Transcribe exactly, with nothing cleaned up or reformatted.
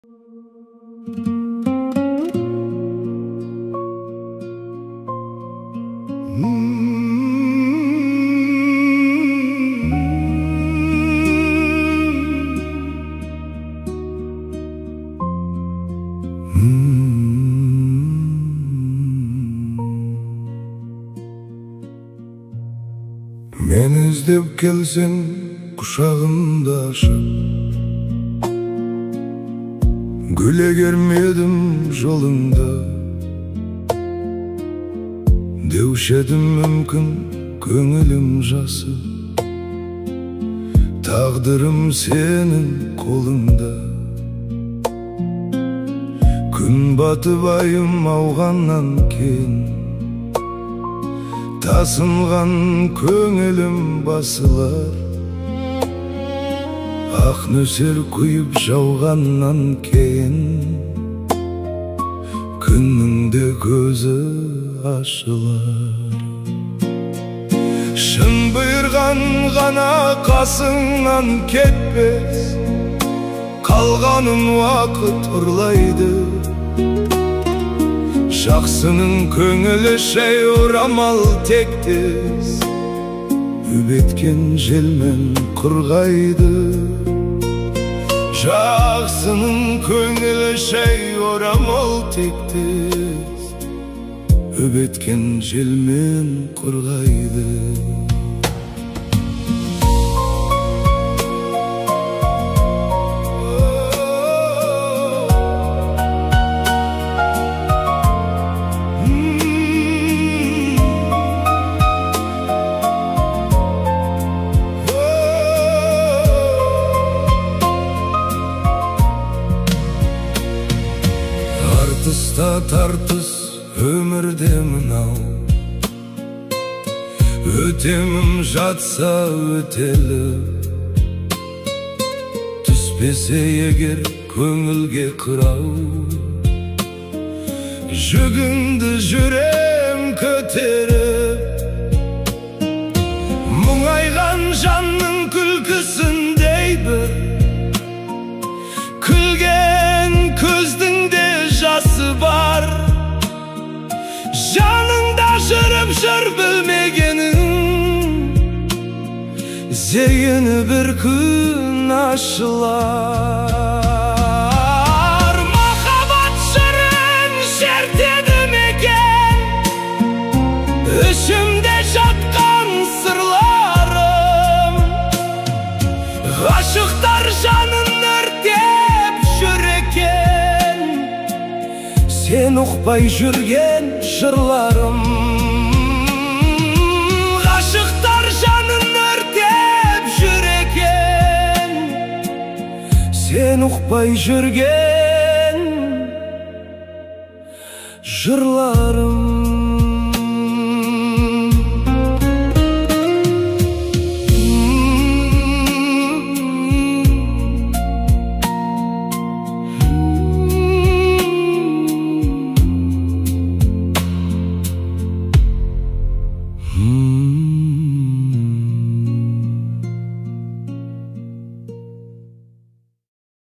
Мен іздеп келсең құшағымды ашып, гүл егермедім жолыңда, деуші едім мүмкін көңілім жасы, тағдырым сенің қолыңда. Күн батып айым ауғаннан кейін, тасынған көңілім басылар. Ақ нөсер құйып жауғаннан кейін, күннің де көзі ашылар. Шын бұйырған ғана қасыңнан кетпес, қалғанын уақыт ұрлайды. Жақсының көңілі шай орамал тектес, үбеткен желмен құрғайды. Жақсының көңілі шай орамал тектес, үбеткен желмен құрғайды. Тартыста тартыс өмірде мынау, өтемім жатса өтеліп, түспесе егер көңілге қырау, жүгіңді жүрем көтеріп, мұңайған жанның күлкісіндей бір, күлген көздің жасы бар. Жаныңда жүріп жүр білмегенің, зейіні бір күн ашылар. Махаббат жырын шертеді мекен, ішімде жатқан сырларым. Ғашықтар жанын өртеп жүр екен, сен ұқпай жүрген жырларым. Ғашықтар жанын өртеп жүр екен, сен ұқпай жүрген жырларым.